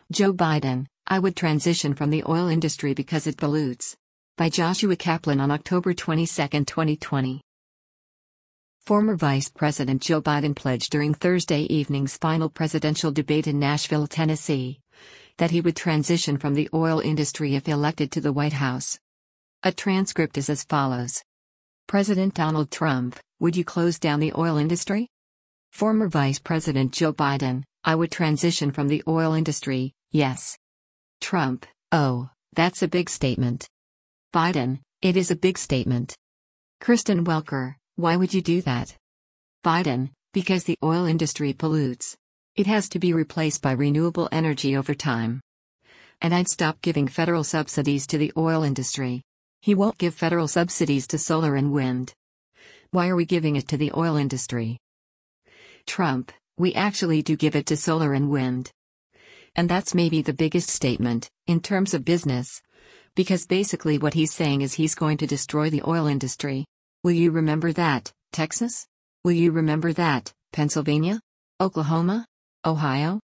Joe Biden, I would transition from the oil industry because it pollutes. By Joshua Kaplan on October 22, 2020. Former Vice President Joe Biden pledged during Thursday evening's final presidential debate in Nashville, Tennessee, that he would transition from the oil industry if elected to the White House. A transcript is as follows. President Donald Trump, would you close down the oil industry? Former Vice President Joe Biden, I would transition from the oil industry, yes. Trump, oh, that's a big statement. Biden, it is a big statement. Kristen Welker, why would you do that? Biden, because the oil industry pollutes. It has to be replaced by renewable energy over time. And I'd stop giving federal subsidies to the oil industry. He won't give federal subsidies to solar and wind. Why are we giving it to the oil industry? Trump, we actually do give it to solar and wind. And that's maybe the biggest statement, in terms of business. Because basically what he's saying is he's going to destroy the oil industry. Will you remember that, Texas? Will you remember that, Pennsylvania? Oklahoma? Ohio?